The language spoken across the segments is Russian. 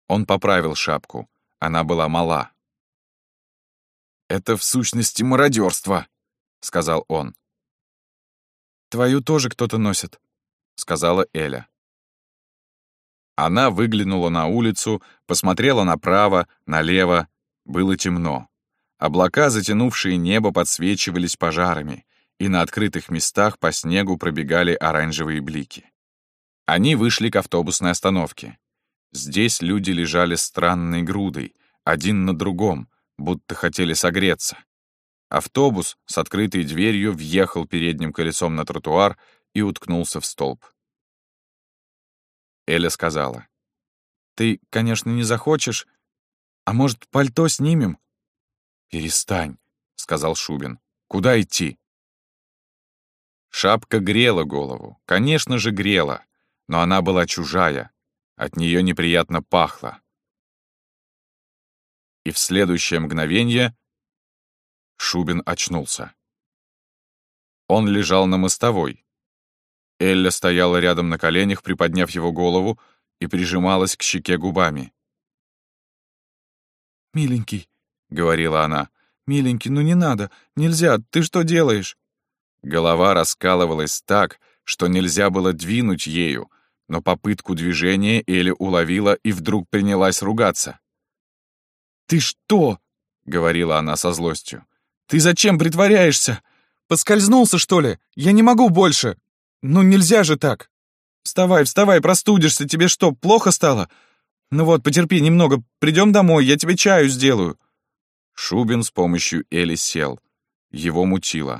Он поправил шапку. Она была мала. «Это в сущности мародерство», — сказал он. «Твою тоже кто-то носит», — сказала Эля. Она выглянула на улицу, посмотрела направо, налево. Было темно. Облака, затянувшие небо, подсвечивались пожарами, и на открытых местах по снегу пробегали оранжевые блики. Они вышли к автобусной остановке. Здесь люди лежали странной грудой, один на другом, будто хотели согреться. Автобус с открытой дверью въехал передним колесом на тротуар и уткнулся в столб. Эля сказала: «Ты, конечно, не захочешь. А может, пальто снимем?» «Перестань», — сказал Шубин. «Куда идти?» Шапка грела голову, конечно же, грела, но она была чужая, от нее неприятно пахло. И в следующее мгновение Шубин очнулся. Он лежал на мостовой. Элля стояла рядом на коленях, приподняв его голову, и прижималась к щеке губами. «Миленький», — говорила она, — «миленький, ну не надо, нельзя, ты что делаешь?» Голова раскалывалась так, что нельзя было двинуть ею, но попытку движения Эля уловила и вдруг принялась ругаться. «Ты что?» — говорила она со злостью. «Ты зачем притворяешься? Поскользнулся, что ли? Я не могу больше! Ну нельзя же так! Вставай, вставай, простудишься, тебе что, плохо стало? Ну вот, потерпи немного, придем домой, я тебе чаю сделаю». Шубин с помощью Эли сел. Его мутило.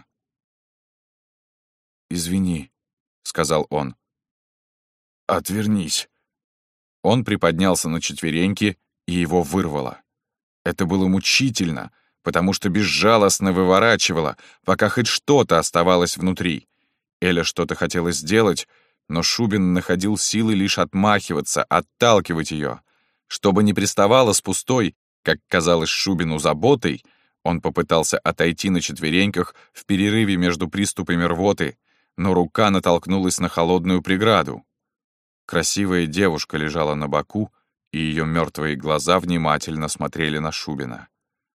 «Извини», — сказал он. «Отвернись». Он приподнялся на четвереньки, и его вырвало. Это было мучительно, потому что безжалостно выворачивало, пока хоть что-то оставалось внутри. Эля что-то хотела сделать, но Шубин находил силы лишь отмахиваться, отталкивать ее. Чтобы не приставала с пустой, как казалось Шубину, заботой, он попытался отойти на четвереньках в перерыве между приступами рвоты, но рука натолкнулась на холодную преграду. Красивая девушка лежала на боку, и ее мертвые глаза внимательно смотрели на Шубина.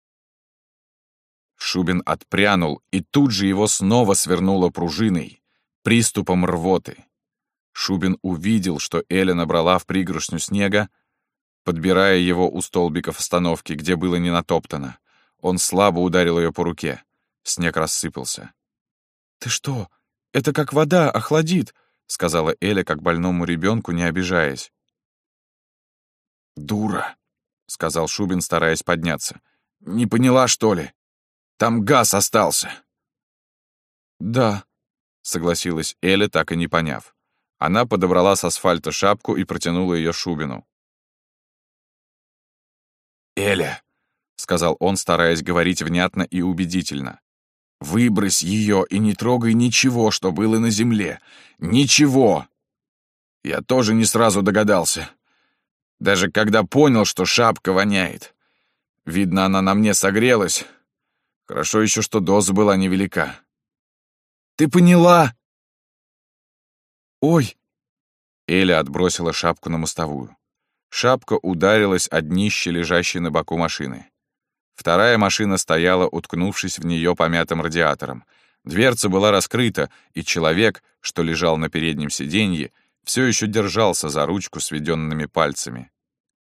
Шубин отпрянул, и тут же его снова свернуло пружиной, приступом рвоты. Шубин увидел, что Эля набрала в пригоршню снега, подбирая его у столбиков остановки, где было не натоптано. Он слабо ударил ее по руке. Снег рассыпался. «Ты что? Это как вода, охладит», — сказала Эля, как больному ребенку, не обижаясь. «Дура», — сказал Шубин, стараясь подняться. «Не поняла, что ли? Там газ остался». «Да», — согласилась Эля, так и не поняв. Она подобрала с асфальта шапку и протянула ее Шубину. «Эля», — сказал он, стараясь говорить внятно и убедительно, — «выбрось ее и не трогай ничего, что было на земле. Ничего!» Я тоже не сразу догадался. Даже когда понял, что шапка воняет. Видно, она на мне согрелась. Хорошо еще, что доза была невелика. «Ты поняла?» «Ой!» Эля отбросила шапку на мостовую. Шапка ударилась о днище, лежащей на боку машины. Вторая машина стояла, уткнувшись в нее помятым радиатором. Дверца была раскрыта, и человек, что лежал на переднем сиденье, все еще держался за ручку сведенными пальцами.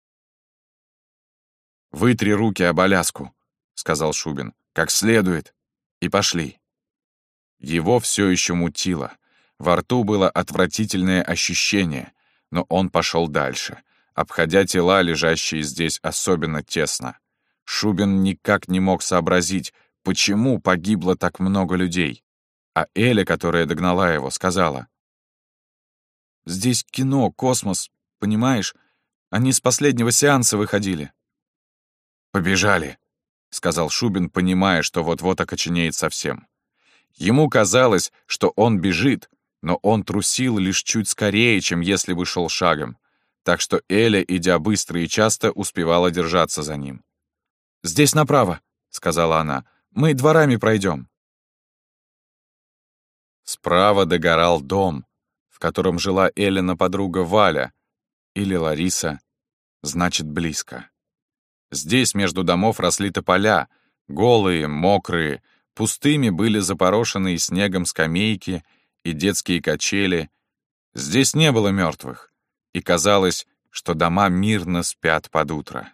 «Вытри руки об Аляску», — сказал Шубин, — «как следует». И пошли. Его все еще мутило. Во рту было отвратительное ощущение, но он пошел дальше, обходя тела, лежащие здесь особенно тесно. Шубин никак не мог сообразить, почему погибло так много людей. А Эля, которая догнала его, сказала: «Здесь кино, космос, понимаешь? Они с последнего сеанса выходили». «Побежали», — сказал Шубин, понимая, что вот-вот окоченеет совсем. Ему казалось, что он бежит, но он трусил лишь чуть скорее, чем если бы шел шагом, так что Эля, идя быстро и часто, успевала держаться за ним. «Здесь направо», — сказала она, — «мы дворами пройдем». Справа догорал дом, в котором жила Эллина подруга Валя, или Лариса, Значит, близко. Здесь между домов росли тополя, голые, мокрые, пустыми были запорошенные снегом скамейки и детские качели. Здесь не было мертвых, и казалось, что дома мирно спят под утро.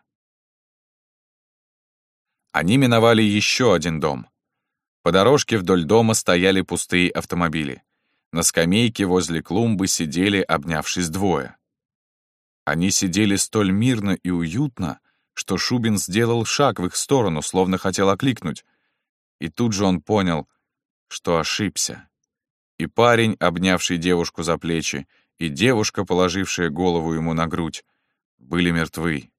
Они миновали еще один дом. По дорожке вдоль дома стояли пустые автомобили. На скамейке возле клумбы сидели, обнявшись, двое. Они сидели столь мирно и уютно, что Шубин сделал шаг в их сторону, словно хотел окликнуть. И тут же он понял, что ошибся. И парень, обнявший девушку за плечи, и девушка, положившая голову ему на грудь, были мертвы.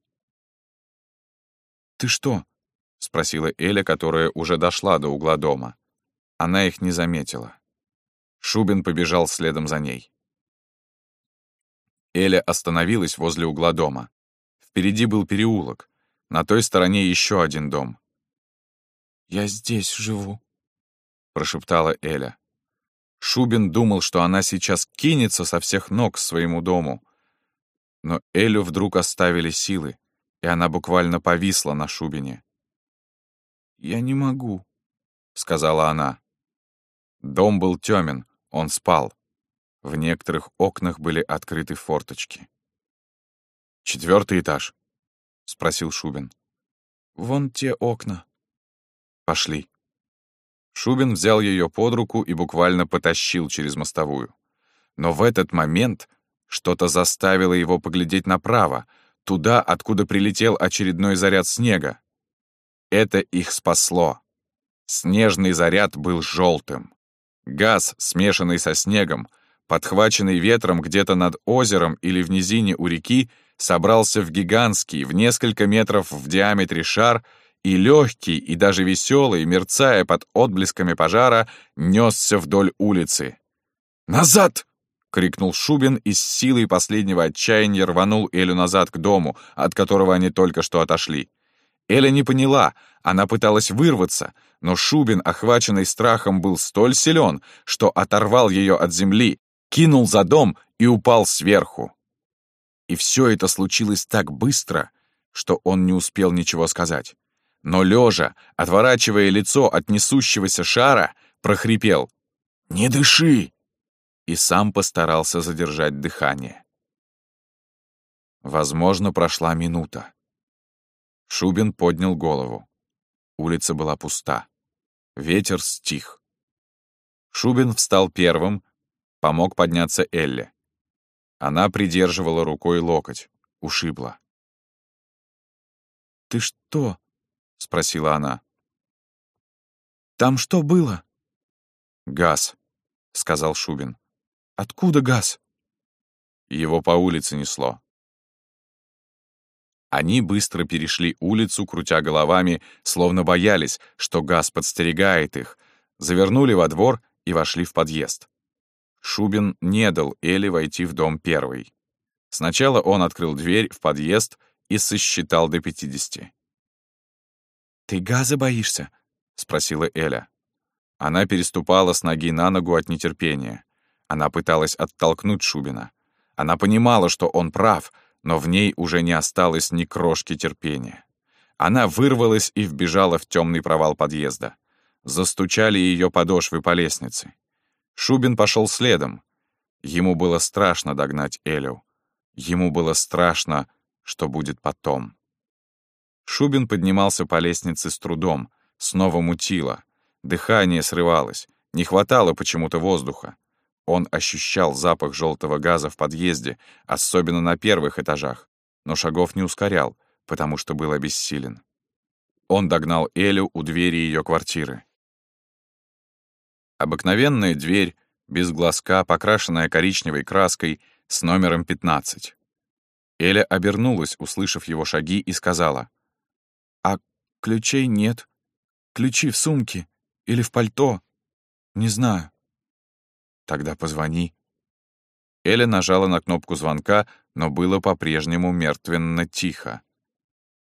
«Ты что?» — спросила Эля, которая уже дошла до угла дома. Она их не заметила. Шубин побежал следом за ней. Эля остановилась возле угла дома. Впереди был переулок. На той стороне еще один дом. «Я здесь живу», — прошептала Эля. Шубин думал, что она сейчас кинется со всех ног к своему дому. Но Элю вдруг оставили силы, и она буквально повисла на Шубине. «Я не могу», — сказала она. Дом был темен, он спал. В некоторых окнах были открыты форточки. «4-й этаж?» — спросил Шубин. «Вон те окна». «Пошли». Шубин взял ее под руку и буквально потащил через мостовую. Но в этот момент что-то заставило его поглядеть направо, туда, откуда прилетел очередной заряд снега. Это их спасло. Снежный заряд был желтым. Газ, смешанный со снегом, подхваченный ветром где-то над озером или в низине у реки, собрался в гигантский, в несколько метров в диаметре шар, и легкий, и даже веселый, мерцая под отблесками пожара, несся вдоль улицы. «Назад!» — крикнул Шубин и с силой последнего отчаяния рванул Элю назад к дому, от которого они только что отошли. Эля не поняла, она пыталась вырваться, но Шубин, охваченный страхом, был столь силен, что оторвал ее от земли, кинул за дом и упал сверху. И все это случилось так быстро, что он не успел ничего сказать. Но лежа, отворачивая лицо от несущегося шара, прохрипел: «Не дыши!» и сам постарался задержать дыхание. Возможно, прошла минута. Шубин поднял голову. Улица была пуста. Ветер стих. Шубин встал первым, помог подняться Элле. Она придерживала рукой локоть, ушибла. «Ты что?» — спросила она. «Там что было?» «Газ», — сказал Шубин. «Откуда газ?» Его по улице несло. Они быстро перешли улицу, крутя головами, словно боялись, что газ подстерегает их, завернули во двор и вошли в подъезд. Шубин не дал Эле войти в дом первый. Сначала он открыл дверь в подъезд и сосчитал до 50. «Ты газа боишься?» — спросила Эля. Она переступала с ноги на ногу от нетерпения. Она пыталась оттолкнуть Шубина. Она понимала, что он прав, но в ней уже не осталось ни крошки терпения. Она вырвалась и вбежала в темный провал подъезда. Застучали ее подошвы по лестнице. Шубин пошел следом. Ему было страшно догнать Элю. Ему было страшно, что будет потом. Шубин поднимался по лестнице с трудом, снова мутило. Дыхание срывалось, не хватало почему-то воздуха. Он ощущал запах желтого газа в подъезде, особенно на первых этажах, но шагов не ускорял, потому что был обессилен. Он догнал Элю у двери ее квартиры. Обыкновенная дверь, без глазка, покрашенная коричневой краской, с номером 15. Эля обернулась, услышав его шаги, и сказала: «А ключей нет. Ключи в сумке или в пальто. Не знаю». «Тогда позвони». Эля нажала на кнопку звонка, но было по-прежнему мертвенно тихо.